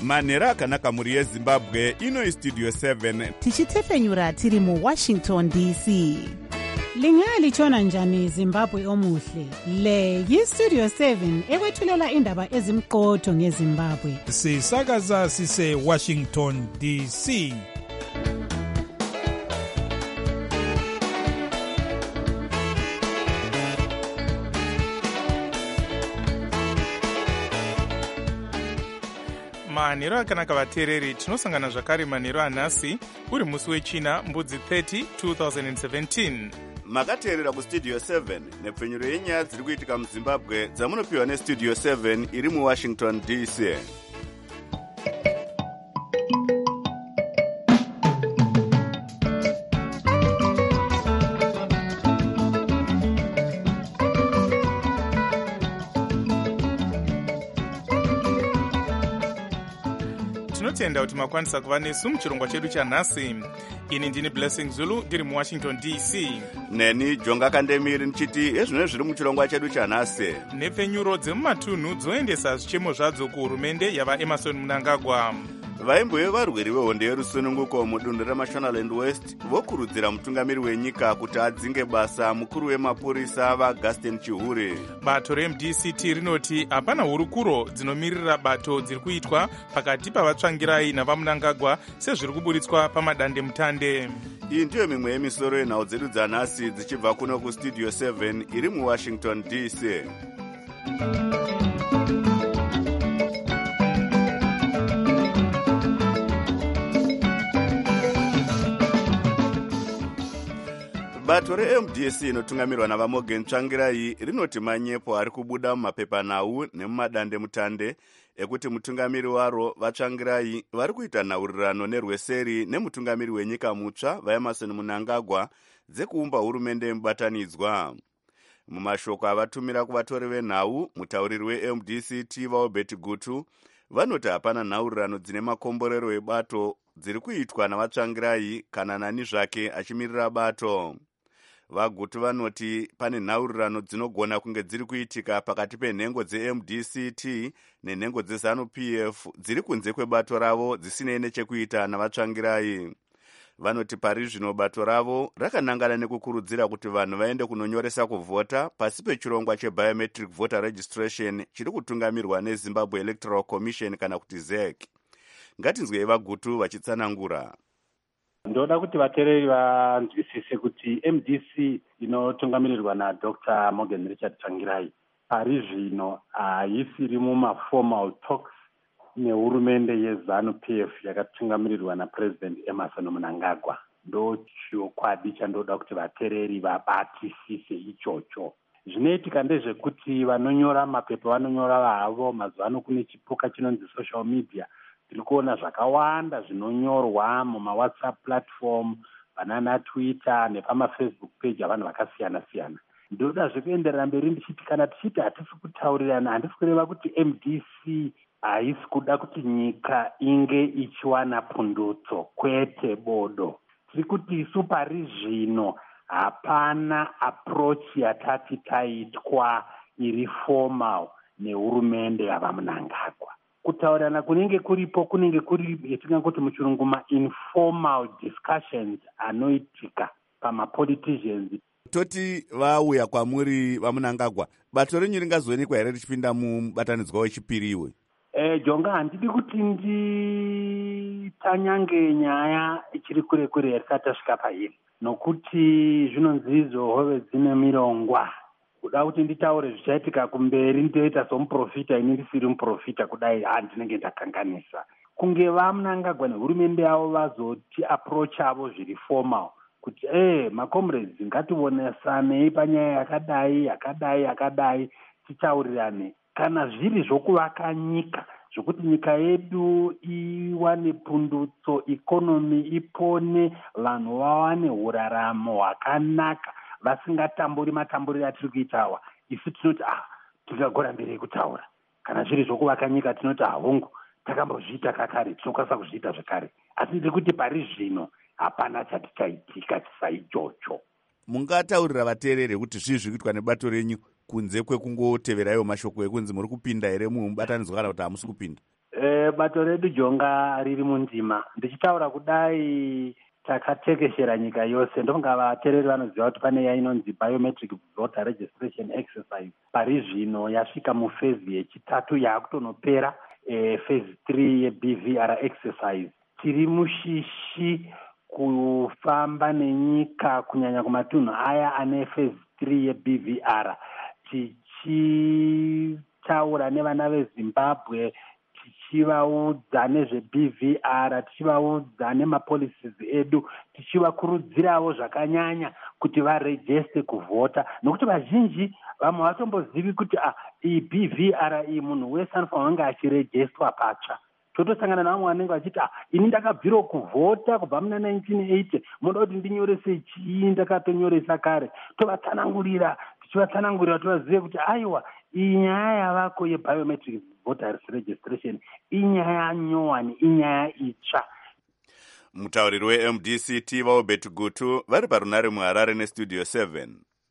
manhero akanaka mhuri yezimbabwe. Ino istudio 7 tichitefenyura tiri muWashington DC. Lingalitshona njani Zimbabwe omuhle? Le yistudio 7 ekwethulela indaba ezimqotho ngeZimbabwe. Sisakaza sise Washington DC. manhero akanaka vateereri, tinosangana zvakare manhero anhasi uri musi wechina mbudzi 30 2017. makateerera kustudio 7 nepfenyuro yenyaya dziri kuitika muzimbabwe dzamunopiwa nestudio 7 iri muwashington DC. tinotenda kuti makwanisa kuva nesu muchirongwa chedu chanhasi. Ini ndini Blessing Zulu ndiri muWashington DC. Neni Jonga Kandemiri ndichiti ezvino zviri muchirongwa chedu chanhasi. Nepfenyuro dzemumatunhu dzoendesa zvichemo zvadzo kuhurumende yava Emerson Mnangagwa. Vaimbo varweri vehondo yerusununguko mudunhu reMashonaland West vokurudzira mutungamiri wenyika kuti adzinge basa mukuru wemapurisa vaAugustin Chihure. Bato reMDCT rinoti hapana hurukuro dzinomirira bato dziri kuitwa pakati pavatsvangirai navaMnangagwa sezviri kuburitswa pamadandemutande. Iyi ndiyo mimwe yemisoro yenhau dzedu dzanhasi dzichibva kuno kustudio 7 iri muWashington DC. Bato reMDC inotungamirwa navaMorgan Tsvangirai rinoti manyepo ari kubuda mumapepanhau nemumadandemutande ekuti mutungamiri waro vaTsvangirai vari kuita nhaurirano nerweseri nemutungamiri wenyika mutsva vaEmerson Mnangagwa dzekuumba hurumende yemubatanidzwa. Mumashoko avatumira kuvatori venhau, mutauriri weMDCT vaObert Gutu vanoti hapana nhaurirano dzine makomborero ebato dziri kuitwa navaTsvangirai kana nani zvake achimirira bato. Vagutu vanoti pane nhaurirano dzinogona kunge dziri kuitika pakati penhengo dzeMDCT nenhengo dzeZANU-PF dziri kunze kwebato ravo dzisinei nechekuita navaTsvangirai. Vanoti pari zvino bato ravo rakanangana nekukurudzira kuti vanhu vaende kunonyoresa kuvhota pasi pechirongwa chebiometric voter registration chiri kutungamirwa neZimbabwe Electoral Commission kana kuti ZEC. Ngatinzwei vagutu vachitsanangura. Ndoda kuti vateereri vanzwisise kuti MDC inotungamirirwa naDr. Morgan Richard Tsvangirai pari zvino haisiri mumaformal talks nehurumende yeZANU-PF yakatungamirirwa naPresident Emerson Mnangagwa. Ndochokwadi chandoda kuti vateereri vabatisise ichocho. Zvinoitika ndezvekuti vanonyora mapepa vanonyora vahavo mazuvano kune chipuka chinonzi social media. Tiri kuona zvakawanda zvinonyorwa mumawhatsapp platform, banana Twitter nepamafacebook page avanhu vakasiyana siyana. Ndoda zvekuenderera mberi ndichiti kana tichiti hatisi kutaurirana, handisi kureva kuti MDC haisi kuda kuti nyika inge ichiwana pundutso, kwete bodo. Tiri kuti isu pari zvino hapana approach yatati taitwa iri formal nehurumende yavaMnangagwa. Kutaurirana kunenge kuripo kunenge kuri yatingangoti muchirungu ma-informal discussions anoitika pamapoliticians. Toti vauya kwamuri vaMnangagwa, bato renyu ringazoonekwa here richipinda mubatanidzwa wechipiri iwe? Jonga, handidi kuti nditanyange nyaya ichiri kure kure yatisati tasvika pairi, nokuti zvinonzi idzo hove dzine mirongwa. Kuda kuti nditaure zvichaitika kumberi ndoita somuprofita ini ndisiri muprofita kudai ndinenge ndakanganisa. Kunge vaMnangagwa nehurumende yavo vazoti approach avo zviri formal kuti macomrades ngationesanei panyaya yakadai titaurirane. Kana zviri zvokuvaka nyika, zvokuti nyika yedu iwane pundutso, ikonomi ipone, vanhu vawane huraramo hwakanaka, vasingatamburi matamburiro atiri kuitawa, isu tinoti tingagora mberi kutaura. Kana zviri zvokuvaka nyika tinoti hongu takambozviita kakare, tinokwanisa kuzviita zvekare. Asi ndiri kuti pari zvino hapana chati chaitika chisaichocho. Mungataurira vateereri kuti zvii zviri kuitwa nebato renyu kunze kwekungoteverayo mashoko ekunzi muri kupinda here mubatanidzwa kana kuti hamusi kupinda? bato redu jonga riri mundima. Ndichitaura kudai takatekeshera nyika yose. Ndonga vateereri vanoziva kuti pane yainonzi biometric voter registration exercise. Pari zvino yasvika mufezi yechitatu yakutonopera phase 3 yeBVR exercise. Tiri mushishi kufamba nenyika kunyanya kumatunhu aya ane phase 3 yeBVR. Tichitaura nevana veZimbabwe, tichivaudza nezveBVR, tichivaudza nemapolicies edu, tichivakurudzirawo zvakanyanya kuti varejeste kuvhota, nokuti vazhinji vamwe vatombozivi kuti iyi BVR iyi munhu wese anofanira kunge achirejestwa patsva. Totosangana navamwe vanenge vachiti ini ndakabvirawo kuvhota kubva muna 1980, munoda kuti ndinyorese chii, ndakatonyoresa kare. Tovatsanangurira, tichivatsanangurira tovazive kuti aiwa, iyi nyaya yavako yebiometric voter registration inyaya nyowani, inyaya itsva. Mutauriri weMDC Vaubert Gutu vari parunare muHarare nestudio 7.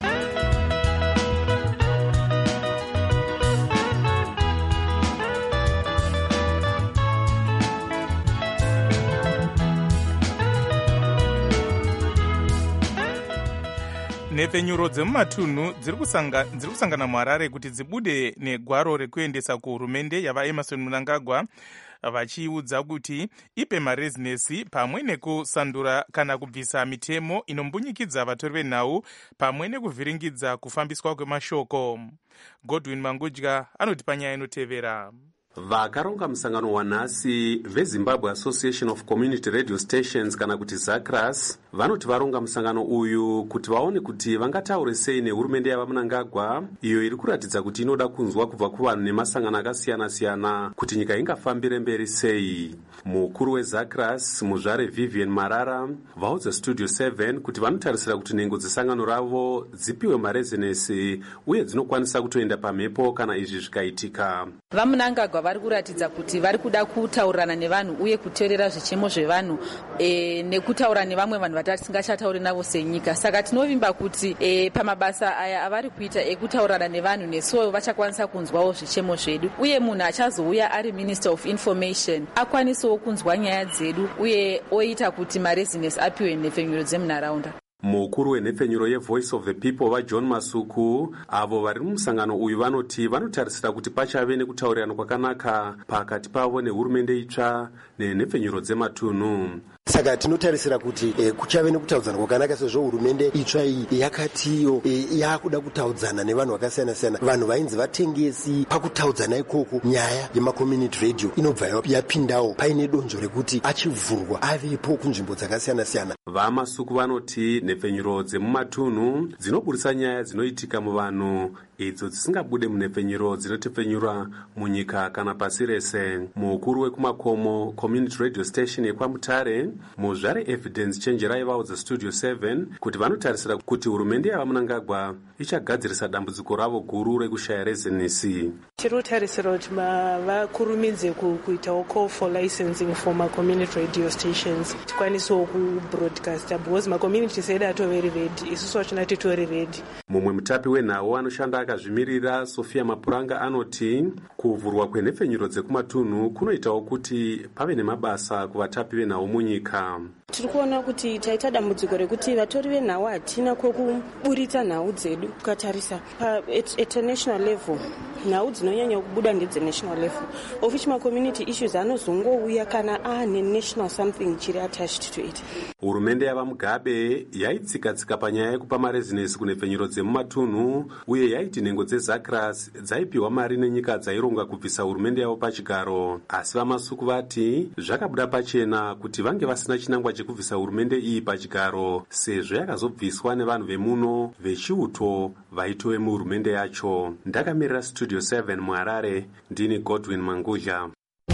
nhepfenyuro dzemumatunhu dziri kusangana muHarare kuti dzibude negwaro rekuendesa kuhurumende yavaEmerson Mnangagwa, vachiudza kuti ipe marezinesi pamwe nekusandura kana kubvisa mitemo inombunyikidzwa vatori venhau pamwe nekuvhiringidza kufambiswa kwemashoko. Godwin Mangudya anoti panyaya inotevera. Vakaronga musangano wanhasi veZimbabwe Association of Community Radio Stations kana kuti ZACRAS vanoti varonga musangano uyu kuti vaone kuti vangataure sei nehurumende yavaMnangagwa, iyo iri kuratidza kuti inoda kunzwa kubva kuvanhu nemasangano akasiyana-siyana kuti nyika ingafambire mberi sei. Mukuru weZACRAS muzvare Vivian Marara vaudza Studio 7 kuti vanotarisira kuti nhengo dzesangano ravo dzipiwe marezinesi uye dzinokwanisa kutoenda pamhepo kana izvi zvikaitika. VaMnangagwa vari kuratidza kuti vari kuda kutaurirana nevanhu uye kuteerera zvichemo zvevanhu nekutaura nevamwe vanhu vatisingachatauri navo senyika. Saka tinovimba kuti pamabasa aya avari kuita ekutaurana nevanhu nesuwo vachakwanisa kunzwawo zvichemo zvedu, uye munhu achazouya ari Minister of Information akwanisawo kunzwa nyaya dzedu uye oita kuti marezinesi apiwe nhepfenyuro dzemunharaunda. Mukuru wenhepfenyuro yeVoice of the People vaJohn Masuku avo vari mumusangano uyu vanoti vanotarisira kuti pachave nekutaurirana kwakanaka pakati pavo nehurumende itsva nenhepfenyuro dzematunhu. Saka tinotarisira kuti kuchave nekutaudzana kwakanaka, sezvo hurumende itsva iyi yakatiyo yakuda kutaudzana nevanhu vakasiyana-siyana. Vanhu vainzi vatengesi pakutaudzana ikoko nyaya yemacommunity radio inobva yapindawo paine donzvo rekuti achivhurwa avepo kunzvimbo dzakasiyana-siyana. VaMasuku vanoti nhepfenyuro dzemumatunhu dzinoburisa nyaya dzinoitika muvanhu idzo dzisingabude munhepfenyuro dzinotepfenyura munyika kana pasi rese. Mukuru wekumakomo Community Radio Station yekwamutare muzvare Evidence Chenjerai vaudza Studio 7 kuti vanotarisira kuti hurumende yavaMnangagwa ichagadzirisa dambudziko ravo guru rekushaya rezinesi. Tinotarisira kuti vakurumidze kuitawo call for licensing for community radio stations tikwanisewo kubroadcasta because macommunities edu atoveri ready, isusu vachina titori ready. Mumwe mutapi wenhau anoshanda akazvimirira Sofia Mapuranga anoti kuvhurwa kwenhepfenyuro dzekumatunhu kunoitawo kuti pave nemabasa kuvatapi venhau munyika. Tiri kuona kuti taita dambudziko rekuti vatori venhau hatina kwokuburitsa nhau dzedu. Ukatarisa at a national level nhau dzinonyanya kubuda ndedzenational level, of which macommunity issues anozongouya kana ane national something chiri attached to it. Hurumende yavaMugabe yaitsika-tsika panyaya yekupa marezinesi kunhepfenyuro dzemumatunhu uye yaiti nhengo dzeZACRAS dzaipiwa mari nenyika dzaironga kubvisa hurumende yavo pachigaro. Asi vaMasuku vati zvakabuda pachena kuti vange vasina chinangwa chekubvisa hurumende iyi pachigaro sezvo yakazobviswa nevanhu vemuno vechiuto vaitove muhurumende yacho. Ndakamirira Studio 7 muHarare, ndini Godwin Mangudya.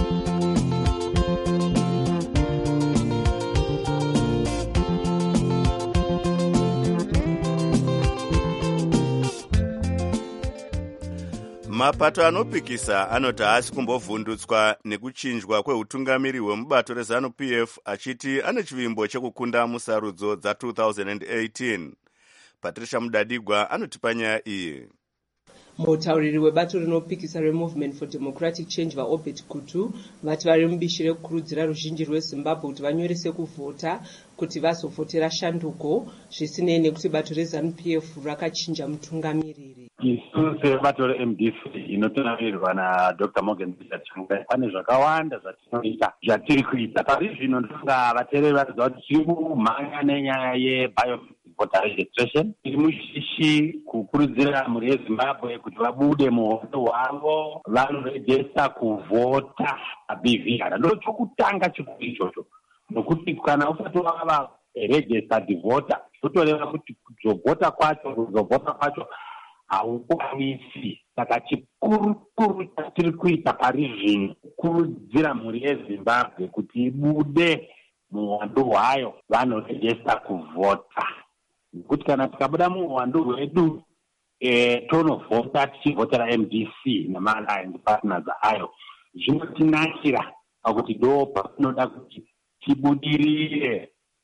Mapato anopikisa anoti haasi kumbovhundutswa nekuchinjwa kweutungamiri hwemubato reZANU-PF achiti ane chivimbo chekukunda musarudzo dza2018. Patricia Mudadigwa anoti panyaya iyi. mutauriri webato rinopikisa removement for democratic change vaobert kutu vati vari mubishi rekukurudzira ruzhinji rwezimbabwe kuti vanyorese kuvhota kuti vazovhotera shanduko zvisinei nekuti bato reZANU-PF rakachinja mutungamiriri. Isu sebato reMDC inotungamirirwa naDr. Morgan Tsvangirai pane zvakawanda zvatinoita zvatiri kuita pari zvino. Ndinonga vateereri vanoziva kuti tiri kumhanya nenyaya yevoter registration. Tiri mushishi kukurudzira mhuri yeZimbabwe kuti vabude muhondo hwavo vanorejesta kuvhota BVR. Ndo chokutanga chikuru ichocho, nokuti kana usati wava registered voter totoreva kuti kuzovhota kwacho haukwanisi. Saka chikuru chatiri kuita pari zvino kukurudzira mhuri yeZimbabwe kuti ibude muhwando hwayo vanorejesta kuvhota, nekuti kana tikabuda muhwando hwedu tonovhota tichivhotera MDC nema-alliance partners ayo, zvinotinakira pakuti ndo patinoda kuti tibudirire,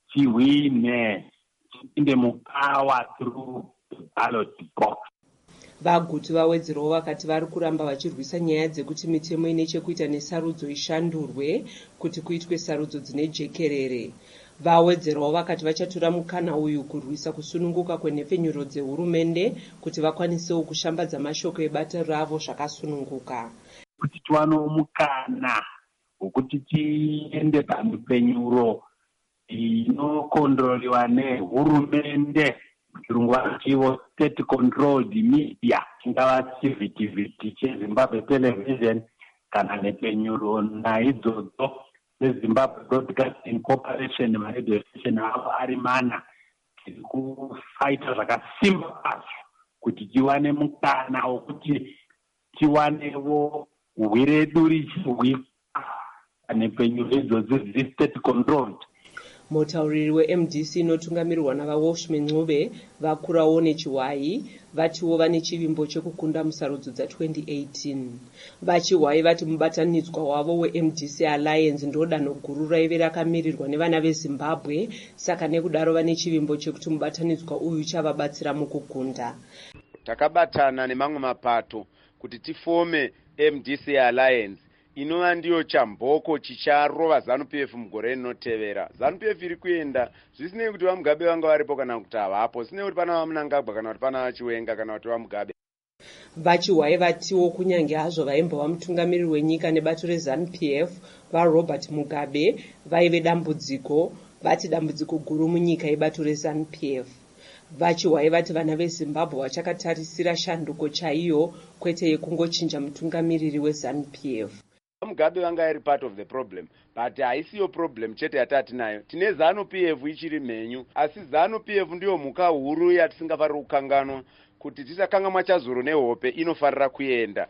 tihwine, tipinde mukawa through ballot box. Vaguti vawedzerawo vakati vari kuramba vachirwisa nyaya dzekuti mitemo ine chekuita nesarudzo ishandurwe kuti kuitwe sarudzo dzine jekerere. Vawedzerawo vakati vachatora mukana uyu kurwisa kusununguka kwenhepfenyuro dzehurumende kuti vakwanisewo kushambadza mashoko ebato ravo zvakasununguka. Kuti tiwanewo mukana wekuti tiende pamhepfenyuro inokondroliwa nehurumende, chirungu vanochiwo state controlled media, chingava chivhitivhiti cheZimbabwe Television kana mhepfenyuro naidzodzo zeZimbabwe Broadcasting Corporation, maradio station avo ari mana. Tiri kufaita zvakasimba kwazvo kuti tiwane mukana wekuti tiwanewo hwiredu richihwika mhepfenyuro idzodzo dziri state controlled. Mutauriri weMDC inotungamirirwa navaWalshman Ncube vakurawo nechiwai vatiwo vane chivimbo chekukunda musarudzo dza2018. Vachiwai vati mubatanidzwa wavo weMDC Alliance ndodanho guru raive rakamirirwa nevana veZimbabwe, saka nekudaro vane chivimbo chekuti mubatanidzwa uyu chavabatsira mukukunda. Takabatana nemamwe mapato kuti tifome MDC Alliance inova ndiyo chamboko chicharova ZANU-PF mugore rinotevera. ZANU-PF iri kuenda zvisinei kuti vaMugabe vanga varipo kana kuti havapo, zvisinei kuti pana vaMnangagwa kana kuti pana vaChiwenga kana kuti vaMugabe. Vachiwai vatiwo kunyange hazvo vaimbova mutungamiriri wenyika nebato reZANU-PF vaRobert Mugabe vaive dambudziko, vati dambudziko guru munyika yebato reZANU-PF. Vachiwai vati vana veZimbabwe vachakatarisira shanduko chaiyo kwete yekungochinja mutungamiriri weZANU-PF. Mugabe vanga iri part of the problem, but haisiyo problem chete yatatinayo. Tine ZANU-PF ichiri mhenyu, asi ZANU-PF ndiyo mhuka huru yatisingafariri kukanganwa, kuti tisakanganwa chazuro nehope inofarira kuenda.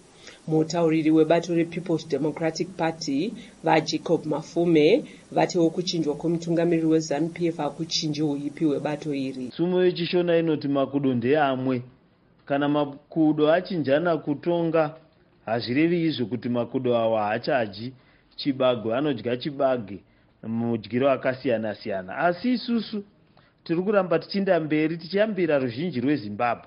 Mutauriri webato rePeople's Democratic Party vaJacob Mafume vatiwo kuchinjwa kwemutungamiriri weZANU-PF hakuchinji uipi webato iri. Tsumo yechishona inoti makudo ndeamwe. Kana makudo achinjana kutonga, hazvirevi izvo kuti makudo awa haachaji chibage, anodya chibage mudyiro akasiyana siyana. Asi isusu tiri kuramba tichienda mberi tichiambira ruzhinji rweZimbabwe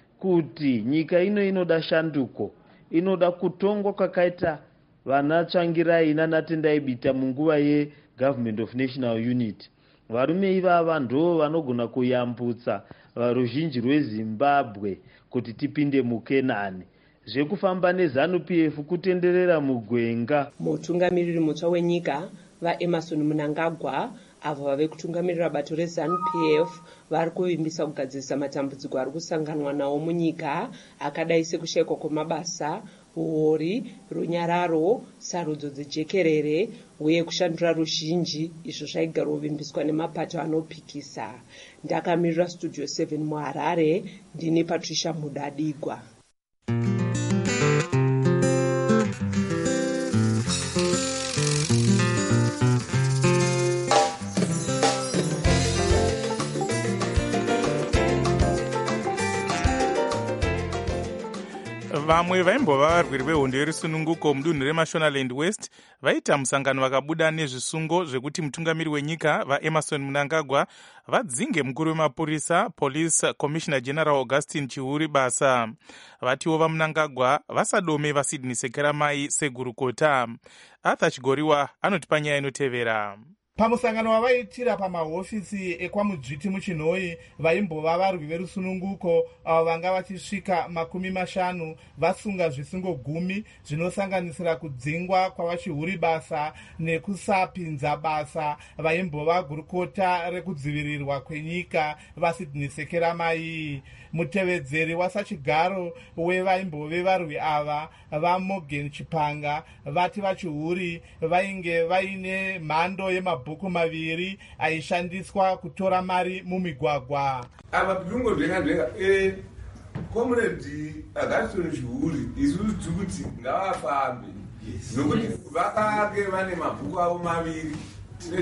kuti nyika ino inoda shanduko, inoda kutongwa kwakaita vana Tsvangirai naNatendai Bita munguva yeGovernment of National Unity. Varume ivava ndo vanogona kuyambutsa ruzhinji rweZimbabwe kuti tipinde muKenani. Zvekufamba neZANU-PF kutenderera mugwenga. Mutungamiriri mutsva wenyika vaEmmerson Mnangagwa avo vave kutungamirira bato reZANU-PF vari kuvimbisa kugadzirisa matambudziko ari kusanganwa nawo munyika akadai sekushayikwa kwemabasa, uori, runyararo, sarudzo dzejekerere uye kushandura ruzhinji izvo zvaigara kuvimbiswa nemapato anopikisa. Ndakamirira Studio 7 muHarare, ndini Patricia Mudadigwa. vamwe vaimbova varwiri vehondo yerusununguko mudunhu remashonaland west vaita musangano vakabuda nezvisungo zvekuti mutungamiri wenyika vaemerson mnangagwa vadzinge mukuru wemapurisa police commissioner general augustin chihuri basa. Vatiwo vamunangagwa vasadome vasidney sekeramai segurukota. Arthur Chigoriwa anoti panyaya inotevera. Pamusangano wavaitira pamahofisi ekwamudzviti muchinhoi vaimbova varwi verusununguko avo vanga vachisvika 50 vasunga zvisungo 10 zvinosanganisira kudzingwa kwavachihuri basa nekusapinza basa vaimbova gurukota rekudzivirirwa kwenyika vasidney sekeramai. Mutevedzeri wasachigaro wevaimbove varwi ava vaMorgan Chipanga vati vachihuri vainge vaine mhando yemabhuku 2 aishandiswa kutora mari mumigwagwa. Ava pilungo dvenga comrade Augustin Chihuri isusu tikuti ngavafambe nokuti vakake vane mabhuku avo 2 tine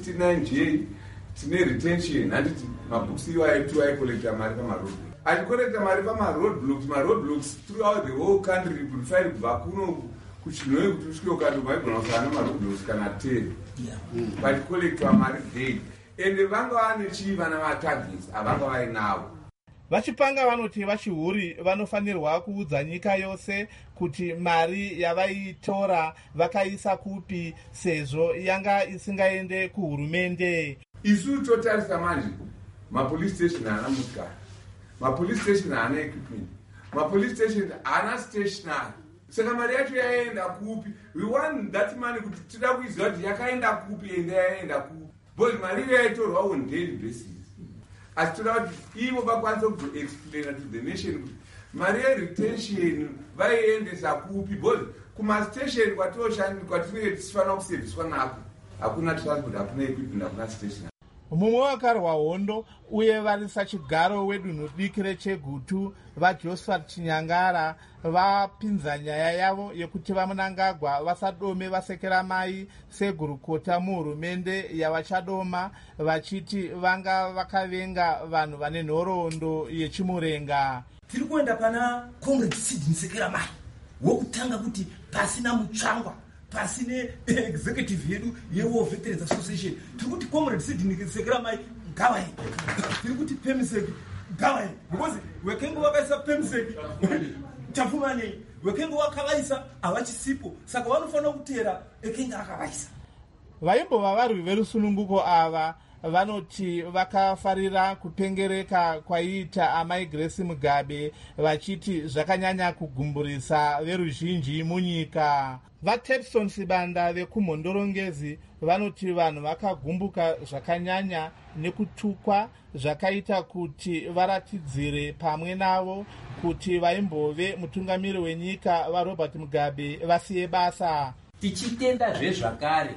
ze69J tine retention handiti mabhuku iwo aitu aikolekta mari pamaroad achikolekta mari pamaroadblocks throughout the whole country kufanira kubva kuno kuchinhoi kuti usvike ukandoma igona kusana maroadblocks kana 10 vachikolekta mari daily ende vanga vane chii vana vatargets avanga vainavo. Vachipanga vanoti vachihuri vanofanirwa kuudza nyika yose kuti mari yavaitora vakaisa kupi sezvo yanga isingaende kuhurumende. Isu totarisa manje mapolice station haana motikari, mapolice station haana equipment, mapolice station haana stationary. Saka mari yacho yaenda kupi? We want that money kuti tida kuiziva kuti yakaenda kupi ende yaenda kupi. Because mari yaitorwa on daily basis. Asi toda kuti ivo vakwanisa kuzoexplaina to the nation kuti mari yeretention vaiendesa kupi. Because kumastation kwatinenge tichifanira kuserviswa nako hakuna transport, hakuna equipment, hakuna station. Mumwe wakarwa hondo uye vari sachigaro wedunhu diki reChegutu vaJosephat Chinyangara vapinza nyaya yavo yekuti vamunangagwa vasadome vasekeramai segurukota muhurumende yavachadoma vachiti vanga vakavenga vanhu vane nhoroondo yechimurenga. Tiri kuenda pana comrade Sidney Sekeramai wokutanga kuti pasina mutsvangwa pasine executive yedu yeWar Veterans Association tiri kuti comrade Sidney Sekeramai ngavai tiri kuti PEMSEC ngavai because wekengo wakaisa PEMSEC chapfumane wekengo wakavaisa havachisipo saka vanofanira kutera ekenga akavaisa. Vaimbova varwi verusununguko ava vanoti vakafarira kupengereka kwaiita amai Grace Mugabe vachiti zvakanyanya kugumburisa veruzhinji munyika. VaTepson Sibanda vekumhondorongezi vanoti vanhu vakagumbuka zvakanyanya nekutukwa zvakaita kuti varatidzire pamwe navo kuti vaimbove mutungamiri wenyika vaRobert Mugabe vasiye basa. Tichitenda zvezvakare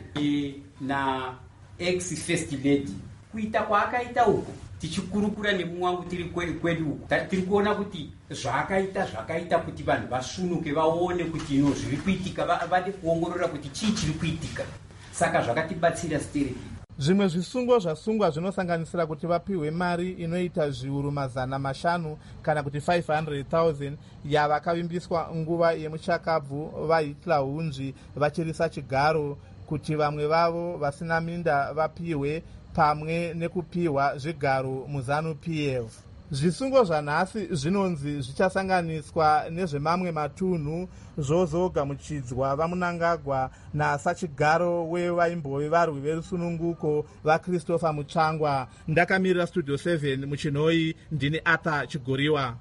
na ex-first lady kuita kwaakaita uko tichikurukura nemumwe wangu tiri kwedu uko tiri kuona kuti zvakaita kuti vanhu vasunuke vaone kuti zviri kuitika vade kuongorora kuti chii chiri kuitika saka zvakatibatsira stereki. Zvimwe zvisungo zvasungwa zvinosanganisira kuti vapiwe mari inoita zviuru 500 kana kuti 500,000 yavakavimbiswa nguva yemuchakabvu vaHitler hunzvi vachirisa chigaro kuti vamwe vavo vasina minda vapiwe pamwe nekupiwa zvigaro muZANU-PF. Zvisungo zvanhasi zvinonzi zvichasanganiswa nezvemamwe matunhu zvozogamuchidzwa vamunangagwa nasachigaro wevaimbove varwi verusununguko vaChristopher Mutsvangwa. Ndakamirira Studio 7 muchinhoi ndini Arthur Chigoriwa.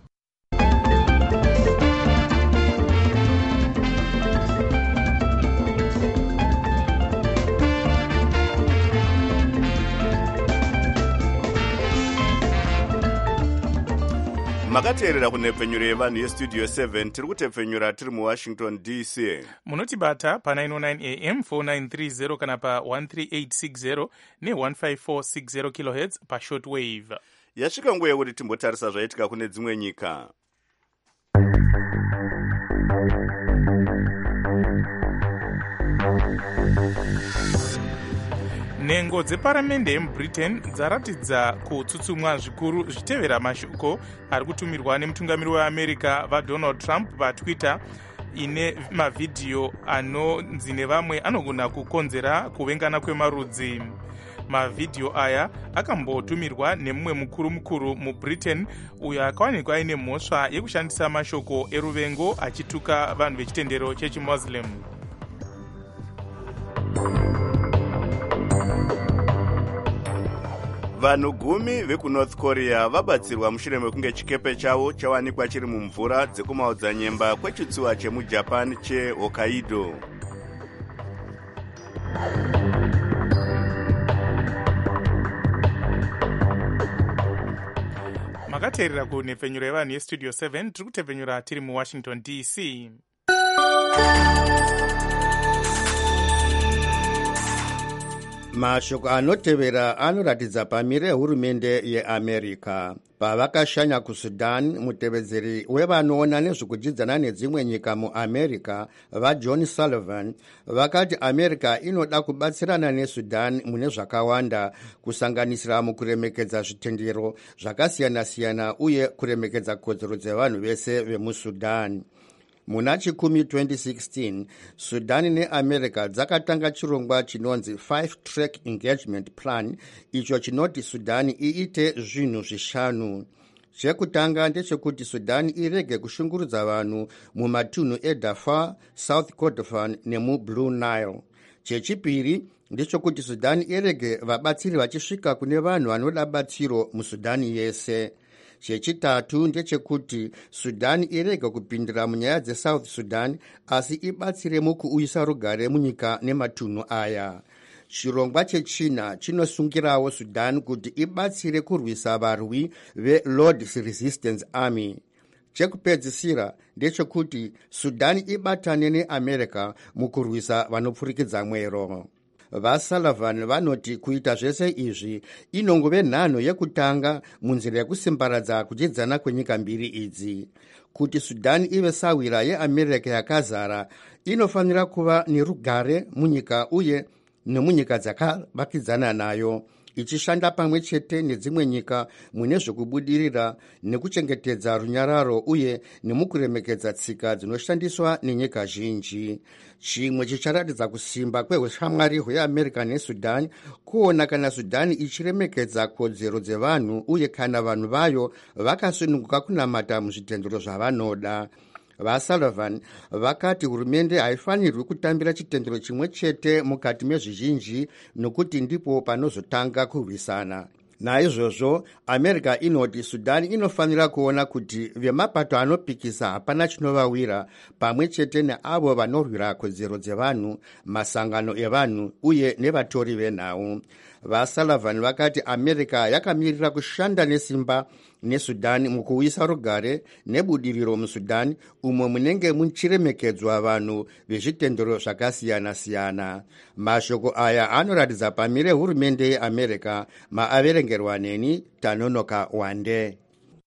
makateerera kunhepfenyuro yevanhu yestudio 7 tiri kutepfenyura tiri muwashington dc. munotibata pa909 am 4930 kana pa13860 ne15460 kilohertz pashortwave. yasvika nguva yekuti timbotarisa zvaitika kune dzimwe nyika. nhengo dzeparamende yemubritain dzaratidza kutsutsumwa zvikuru zvichitevera mashoko ari kutumirwa nemutungamiri weamerica vadonald trump patwitter ine mavhidhiyo anonzi nevamwe anogona kukonzera kuvengana kwemarudzi. Mavhidhiyo aya akambotumirwa nemumwe mukuru mubritain uyo akawanikwa aine mhosva yekushandisa mashoko eruvengo achituka vanhu vechitendero chechimuslim. vanhu 10 vekunorth korea vabatsirwa mushure mekunge chikepe chavo chawanikwa chiri mumvura dzekumaodzanyemba kwechitsuwa chemujapan chehokkaido. makateerera kunhepfenyuro yevanhu yestudio 7 tiri kutepfenyura tiri muwashington dc. mashoko anotevera anoratidza pamire hurumende yeamerica pavakashanya kusudan. mutevedzeri wevanoona nezvekudyidzana nedzimwe nyika muamerica vajohn sullivan vakati america inoda kubatsirana nesudan mune zvakawanda kusanganisira mukuremekedza zvitendero zvakasiyana-siyana uye kuremekedza kodzero dzevanhu vese vemusudan. muna chikumi 2016 sudan neamerica dzakatanga chirongwa chinonzi 5-track engagement plan icho chinoti sudani iite zvinhu zvishanu. chekutanga ndechekuti sudani irege kushungurudza vanhu mumatunhu edarfur, south kordofan nemublue nile. chechipiri ndechekuti sudani irege vabatsiri vachisvika kune vanhu vanoda batsiro musudani yese. chechitatu ndechekuti sudani irege kupindira munyaya dzesouth sudan asi ibatsire mukuuyisa rugare munyika nematunhu aya. chirongwa chechina chinosungirawo sudan kuti ibatsire kurwisa varwi velord's resistance army. chekupedzisira ndechekuti sudani ibatane neamerica mukurwisa vanopfurikidza mwero. vasullivan vanoti kuita zvese izvi inongove nhanho yekutanga munzira yekusimbaradza kudyidzana kwenyika mbiri idzi. kuti sudani ive sawira yeamerica yakazara inofanira kuva nerugare munyika uye nemunyika dzakavakidzana nayo, ichishanda pamwe chete nedzimwe nyika mune zvekubudirira nekuchengetedza runyararo uye nemukuremekedza tsika dzinoshandiswa nenyika zhinji. chimwe chicharatidza kusimba kwehushamwari hweamerica nesudan kuona kana sudani ichiremekedza kodzero dzevanhu uye kana vanhu vayo vakasununguka kunamata muzvitendero zvavanoda. vasullivan vakati hurumende haifanirwi kutambira chitendero chimwe chete mukati mezvizhinji nokuti ndipo panozotanga kurwisana. naizvozvo america inoti sudani inofanira kuona kuti vemapato anopikisa hapana chinovawira pamwe chete neavo vanorwira kodzero dzevanhu, masangano evanhu uye nevatori venhau. vasullivan vakati america yakamirira kushanda nesimba nesudan mukuuyisa rugare nebudiriro musudan umwe munenge muchiremekedzwa vanhu vezvitendero zvakasiyana-siyana. mashoko aya anoratidza pamire hurumende yeamerica maaverengerwa neni Tanonoka Wande.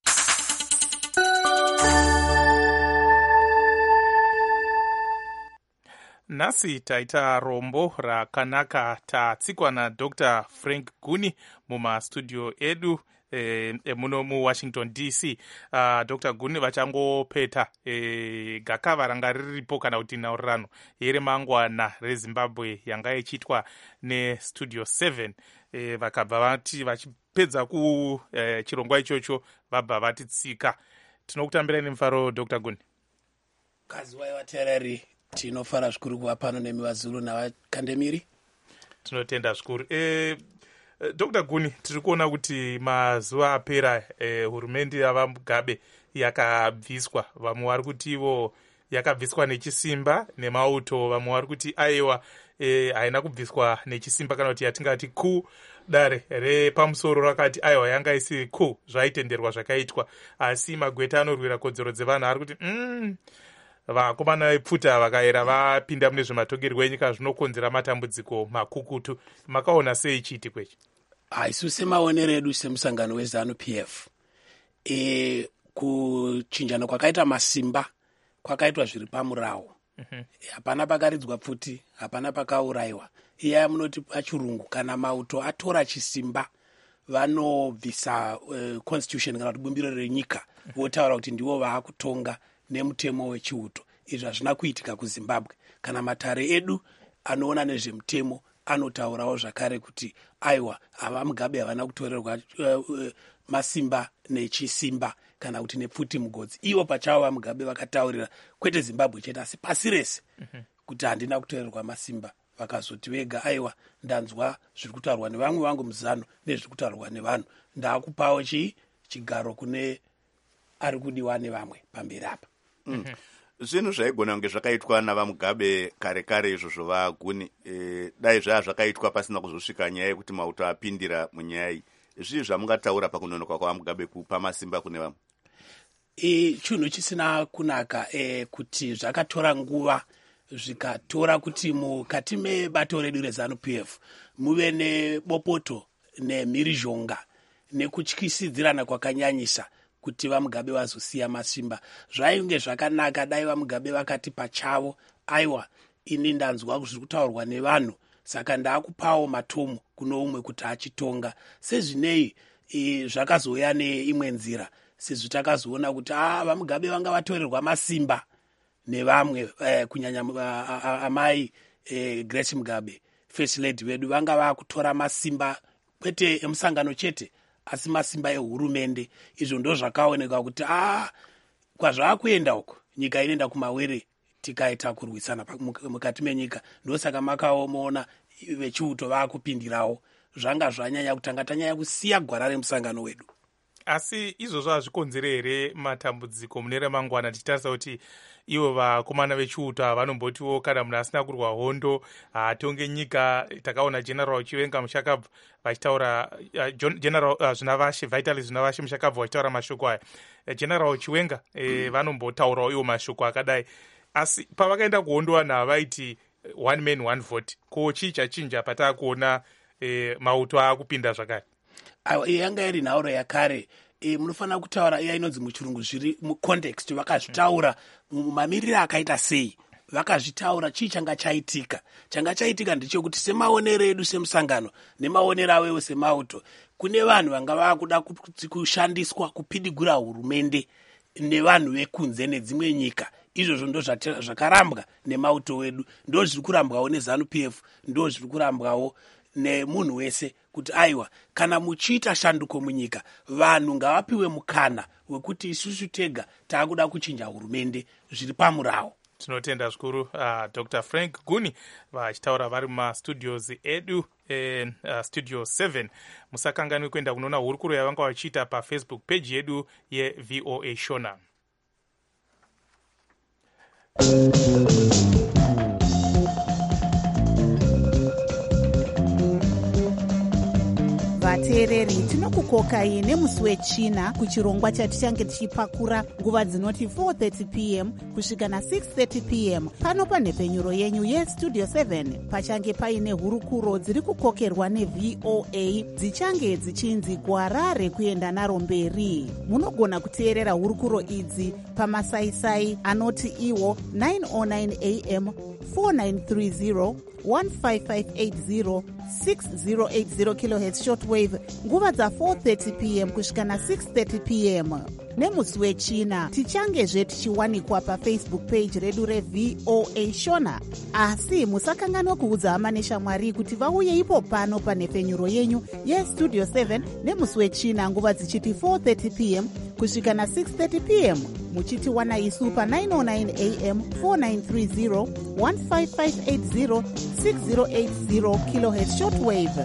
nhasi taita rombo rakanaka tatsikwa nadr frank guni mumastudio edu muno muwashington dc. dr guni vachangopeta gakava ranga riripo kana kuti nhaurirano yeremangwana rezimbabwe yanga ichiitwa nestudio 7 vakabva vati vachipedza kuchirongwa ichocho vabva vatitsika. tinokutambirai nemufaro dr guni. kazi waivateereri tinofara zvikuru kuva pano nemi vazulu navakandemiri. tinotenda zvikuru. dr guni, tiri kuona kuti mazuva apera hurumende yavamugabe yakabviswa. vamwe vari kuti ivo yakabviswa nechisimba nemauto, vamwe vari kuti aiwa haina kubviswa nechisimba kana kuti yatingati ku dare repamusoro rakati aiwa yanga isi ku zvaitenderwa zvakaitwa, asi magweta anorwira kodzero dzevanhu ari kuti vakomana vepfuta vakaera vapinda mune zvematongerwo enyika zvinokonzera matambudziko makukutu. makaona sei chiti kwechi? isu semaonero edu semusangano weZANU-PF kuchinjana kwakaita masimba kwakaitwa zviri pamurawo. hapana pakaridzwa pfuti, hapana pakaurayiwa. iya munoti pachirungu kana mauto atora chisimba vanobvisa constitution kana kuti bumbiro renyika votaura kuti ndivo vaakutonga nemutemo wechiuto. Izvi hazvina kuitika kuZimbabwe. Kana matare edu anoona nezvemutemo anotaurawo zvakare kuti aiwa ava Mugabe havana kutorerwa masimba nechisimba kana kuti nepfuti mugodzi. Ivo pachavo vaMugabe vakataurira kwete Zimbabwe chete asi pasi rese kuti handina kutorerwa masimba. Vakazoti vega aiwa ndanzwa zviri kutaurwa nevamwe vangu muzano nezviri kutaurwa nevanhu, ndaakupawo chigaro kune ari kudiwa nevamwe pamberi apa. Zvinhu zvaigona kunge zvakaitwa navaMugabe kare kare izvozvo vaGuni, dai zvaa zvakaitwa pasina kuzosvika nyaya yekuti mauto apindira munyaya iyi. Zvii zvamungataura pakunonoka kwavaMugabe kupa masimba kune vamwe? Chinhu chisina kunaka kuti zvakatora nguva zvikatora kuti mukati mebato redu reZANU-PF muve nebopoto nemhirizhonga nekutyisidzirana kwakanyanyisa kuti vaMugabe vazosiya masimba. Zvainge zvakanaka dai vaMugabe vakati pachavo aiwa ini ndanzwa zviri kutaurwa nevanhu saka ndaakupawo matomu kuno umwe kuti achitonga. Sezvinei zvakazouya neimwe nzira sezvo takazoona kuti vaMugabe vanga vatorerwa masimba nevamwe kunyanya amai Grace Mugabe first lady vedu vanga vakutora masimba kwete emusangano chete asi masimba ehurumende. Izvo ndo zvakaoneka kuti kwazvaakuenda uko nyika inoenda kumawere tikaita kurwisana mukati menyika. Ndosaka makaomoona vechiuto vaakupindirawo. Zvanga zvanyanya kutanga tanyanya kusiya gwara remusangano wedu. Asi izvozvo hazvikonzere here matambudziko mune ramangwana tichitarisa kuti ivo vakomana vechiuto vanombotiwo kana munhu asina kurwa hondo haatonge nyika. Takaona General Chiwenga Mushakabva vachitaura General Zvinavashe Vitalis Zvinavashe Mushakabva vachitaura mashoko aya. General Chiwenga vanombotaurawo iwo mashoko akadai. Asi pavakaenda kuhondo vanhu havaiti one man one vote. Ko chii chachinja pataakuona mauto aakupinda zvakare? Yanga iri nhauro yakare. Munofanira kutaura iya inonzi muchirungu zviri mucontext. Vakazvitaura mamiriro akaita sei, vakazvitaura chii changa chaitika. Changa chaitika ndechekuti semaonero edu semusangano nemaonero awewo semauto kune vanhu vanga vakuda kushandiswa kupidigura hurumende nevanhu vekunze nedzimwe nyika. Izvozvo ndo zvakarambwa nemauto wedu, ndo zviri kurambwawo neZANU-PF, ndo zviri kurambwawo nemunhu wese kuti aiwa kana muchiita shanduko munyika vanhu ngavapiwe mukana wekuti isusu tega taakuda kuchinja hurumende zviri pamurawo. Tinotenda zvikuru Dr. Frank Guni vachitaura vari mumastudios edu studio 7. Musakanganwe kuenda kunoona hurukuro yavanga vachiita pafacebook page yedu yeVOA Shona. vateereri tinokukokai nemusi wechina kuchirongwa chatichange tichipakura nguva dzinoti 4:30 p.m. kusvika na6:30 p.m. pano panhepfenyuro yenyu yestudio 7 pachange paine hurukuro dziri kukokerwa neVOA dzichange dzichinzi gwara rekuenda naro mberi. Munogona kuteerera hurukuro idzi pamasaisai anoti iwo 909 am 4930 15580 6080 kHz shortwave nguva dza4:30 p.m. kusvika na6:30 p.m. nemusi wechina tichange tichiwanikwa pafacebook page redu reVOA Shona. Asi musakanganwa kuudza hama neshamwari kuti vauye ipo pano panhepfenyuro yenyu yestudio 7 nemusi wechina nguva dzichiti 4:30 p.m. kusvika na6:30 p.m. muchitiwana isu pa909 am 4930 15580 6080 kHz shortwave.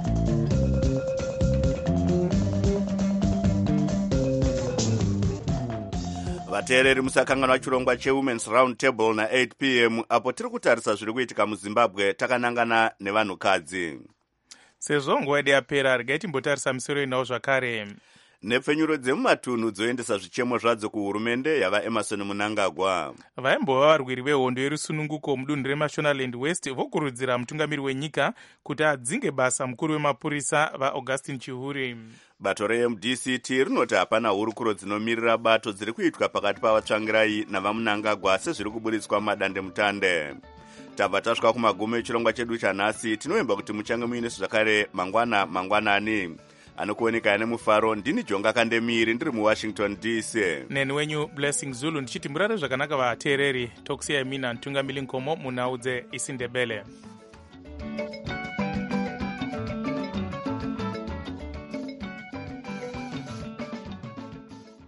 vateereri musakanganwa chirongwa chewomen's round table na8 p.m. apo tiri kutarisa zviri kuitika muZimbabwe takanangana nevanhukadzi. Sezvo nguva yedu yapera regai timbotarisa misoro inawo zvakare. Nepfenyuro dzemumatunhu dzoendesa zvichemo zvadzo kuhurumende yavaEmerson Mnangagwa. Vaimbova varwiri vehondo yerusununguko mudunhu reMashonaland West vokurudzira mutungamiri wenyika kuti adzinge basa mukuru wemapurisa vaAugustine Chihuri. Bato reMDCT rinoti hapana hurukuro dzinomirira bato dziri kuitwa pakati pavatsvangirai navaMnangagwa sezviri kuburitswa mumadandemutande. tabva tasvika kumagumo echirongwa chedu chanhasi. Tinovimba kuti muchange muinesu zvakare mangwanani. Anokuoneka ane mufaro ndini Jonga Kandemiri ndiri muWashington DC. Neni wenyu Blessing Zulu ndichiti murare zvakanaka vateereri. Tokusiyai mina Ntungamili Nkomo munhau dzeIsindebele.